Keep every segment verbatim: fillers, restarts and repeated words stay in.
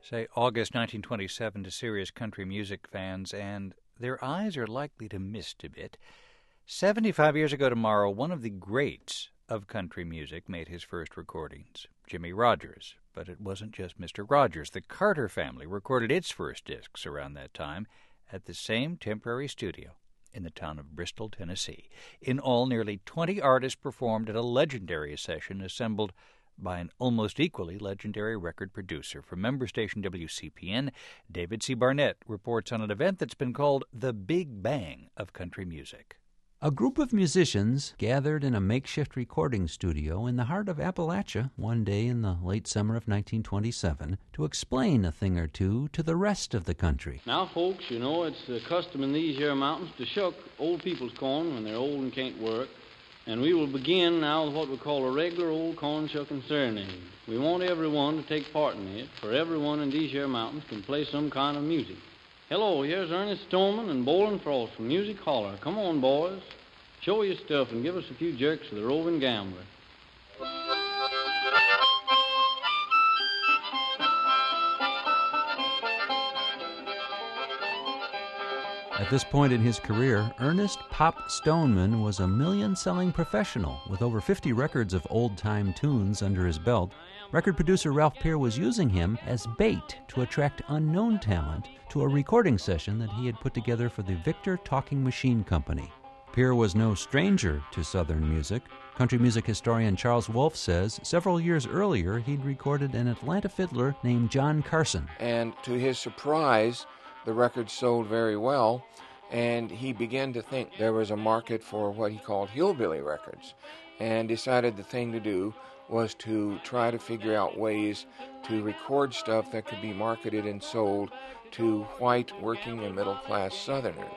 Say August nineteen twenty-seven to serious country music fans, and their eyes are likely to mist a bit. seventy-five years ago tomorrow, one of the greats of country music made his first recordings, Jimmie Rodgers. But it wasn't just Mister Rodgers. The Carter family recorded its first discs around that time at the same temporary studio in the town of Bristol, Tennessee. In all, nearly twenty artists performed at a legendary session assembled by an almost equally legendary record producer. From member station W C P N, David C. Barnett reports on an event that's been called the Big Bang of country music. A group of musicians gathered in a makeshift recording studio in the heart of Appalachia one day in the late summer of nineteen twenty-seven to explain a thing or two to the rest of the country. Now, folks, you know, it's the custom in these here mountains to shuck old people's corn when they're old and can't work. And we will begin now with what we call a regular old corn shucking serenade. We want everyone to take part in it, for everyone in these here mountains can play some kind of music. Hello, here's Ernest Stoneman and Bolin Frost from Music Holler. Come on, boys. Show your stuff and give us a few jerks of the roving gambler. At this point in his career, Ernest Pop Stoneman was a million-selling professional with over fifty records of old-time tunes under his belt. Record producer Ralph Peer was using him as bait to attract unknown talent to a recording session that he had put together for the Victor Talking Machine Company. Peer was no stranger to Southern music. Country music historian Charles Wolfe says several years earlier he'd recorded an Atlanta fiddler named John Carson. And to his surprise, the record sold very well, and he began to think there was a market for what he called hillbilly records, and decided the thing to do was to try to figure out ways to record stuff that could be marketed and sold to white working and middle-class Southerners.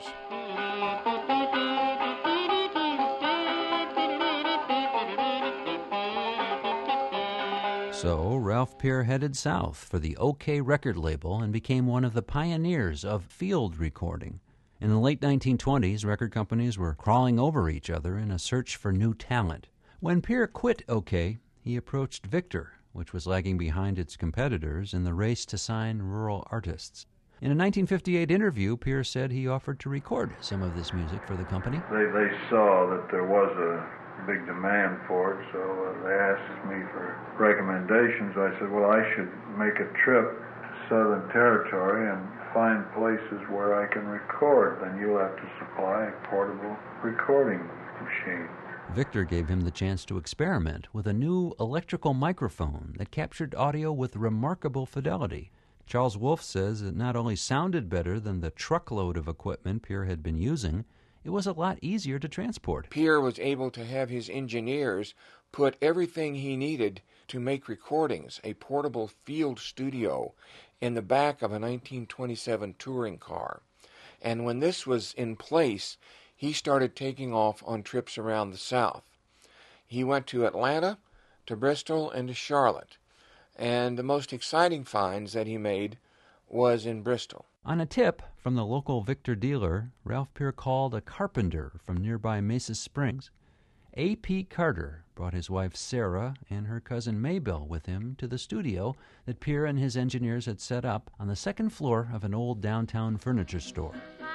So Ralph Peer headed south for the OK record label and became one of the pioneers of field recording. In the late nineteen twenties, record companies were crawling over each other in a search for new talent. When Peer quit OK, he approached Victor, which was lagging behind its competitors in the race to sign rural artists. In a nineteen fifty-eight interview, Peer said he offered to record some of this music for the company. They, they saw that there was a big demand for it, so uh, they asked me for recommendations. I said, well, I should make a trip to Southern Territory and find places where I can record. Then you'll have to supply a portable recording machine. Victor gave him the chance to experiment with a new electrical microphone that captured audio with remarkable fidelity. Charles Wolfe says it not only sounded better than the truckload of equipment Peer had been using, it was a lot easier to transport. Peer was able to have his engineers put everything he needed to make recordings, a portable field studio, in the back of a nineteen twenty-seven touring car. And when this was in place, he started taking off on trips around the South. He went to Atlanta, to Bristol, and to Charlotte. And the most exciting finds that he made was in Bristol. On a tip from the local Victor dealer, Ralph Peer called a carpenter from nearby Mesa Springs. A P Carter brought his wife Sarah and her cousin Maybelle with him to the studio that Peer and his engineers had set up on the second floor of an old downtown furniture store.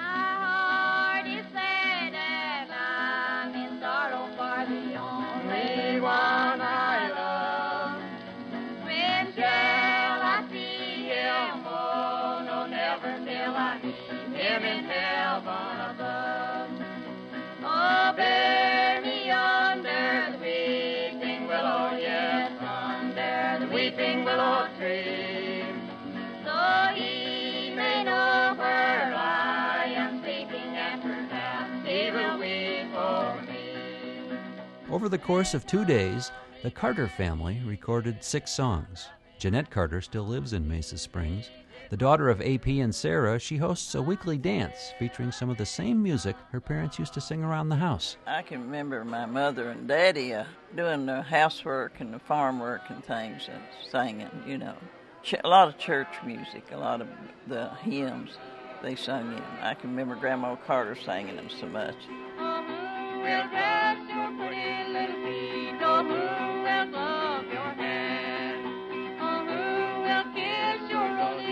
Over the course of two days, the Carter family recorded six songs. Jeanette Carter still lives in Mesa Springs. The daughter of A P and Sarah, she hosts a weekly dance featuring some of the same music her parents used to sing around the house. I can remember my mother and daddy uh, doing the housework and the farm work and things and singing, you know. Ch- a lot of church music, a lot of the hymns they sung in. I can remember Grandma Carter singing them so much. We'll bless your pretty little feet, oh, who will love your hand, oh, who will kiss your rosy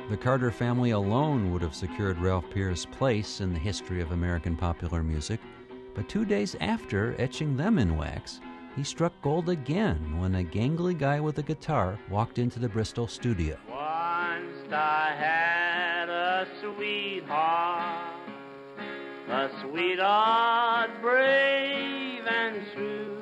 The Carter family alone would have secured Ralph Peer's place in the history of American popular music, but two days after etching them in wax, he struck gold again when a gangly guy with a guitar walked into the Bristol studio. Once I had a sweetheart, a sweetheart brave and true.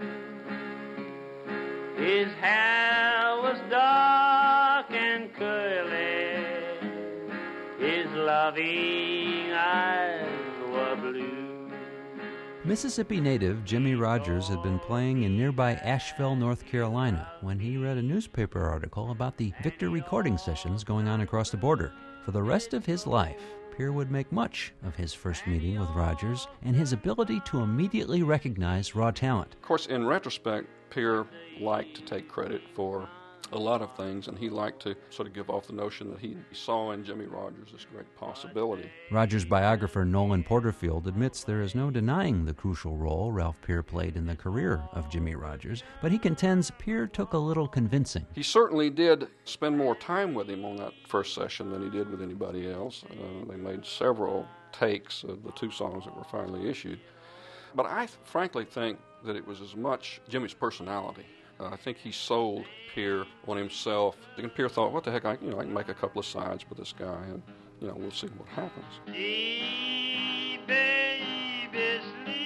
His hair was dark and curly, his loving eyes were blue. Mississippi native Jimmie Rodgers had been playing in nearby Asheville, North Carolina, when he read a newspaper article about the Victor recording sessions going on across the border. For the rest of his life, Peer would make much of his first meeting with Rodgers and his ability to immediately recognize raw talent. Of course, in retrospect, Peer liked to take credit for a lot of things, and he liked to sort of give off the notion that he saw in Jimmie Rodgers this great possibility. Rodgers' biographer Nolan Porterfield admits there is no denying the crucial role Ralph Peer played in the career of Jimmie Rodgers, but he contends Peer took a little convincing. He certainly did spend more time with him on that first session than he did with anybody else. Uh, they made several takes of the two songs that were finally issued. But I th- frankly think that it was as much Jimmie's personality. Uh, I think he sold Peer on himself. And Peer thought, what the heck, I, you know, I can make a couple of sides with this guy, and you know, we'll see what happens. Sleep, baby,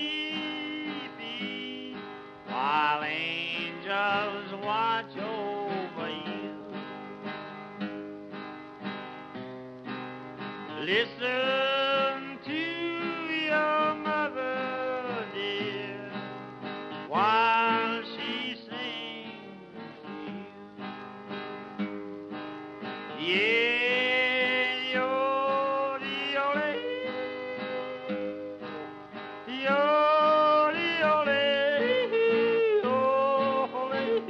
sleepy, while angels watch over you. Listen to your mother, dear, while she yeah, yo-dee, ole, yo-dee, ole, ole.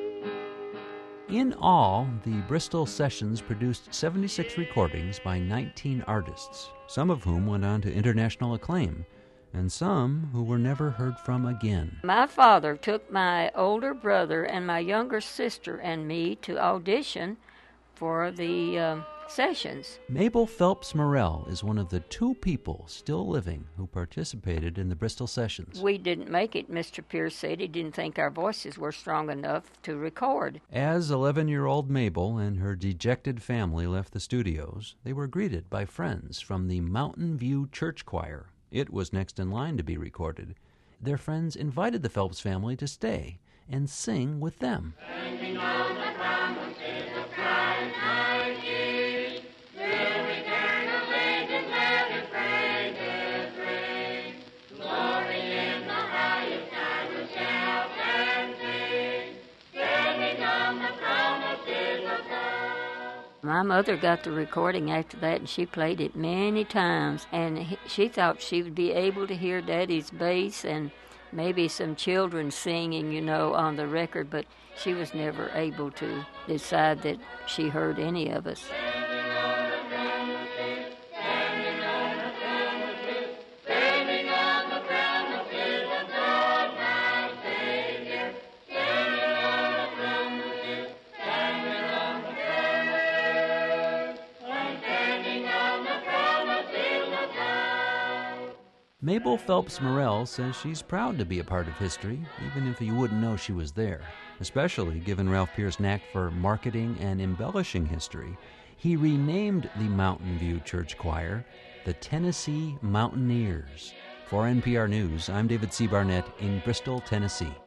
In all, the Bristol sessions produced seventy-six recordings by nineteen artists, some of whom went on to international acclaim, and some who were never heard from again. My father took my older brother and my younger sister and me to audition for the uh, sessions. Mabel Phelps Morrell is one of the two people still living who participated in the Bristol sessions. We didn't make it. Mister Pierce said he didn't think our voices were strong enough to record. As eleven-year-old Mabel and her dejected family left the studios, they were greeted by friends from the Mountain View Church Choir. It was next in line to be recorded. Their friends invited the Phelps family to stay and sing with them. Standing on the promises of Christ our King, will return of ages, let his praises ring. Glory in the highest, I will shout and sing, standing on the promises of God. My mother got the recording after that, and she played it many times, and he, she thought she would be able to hear Daddy's bass and maybe some children singing, you know, on the record, but she was never able to decide that she heard any of us. Mabel Phelps Morrell says she's proud to be a part of history, even if you wouldn't know she was there, especially given Ralph Peer's knack for marketing and embellishing history. He renamed the Mountain View Church Choir the Tennessee Mountaineers. For N P R News, I'm David C. Barnett in Bristol, Tennessee.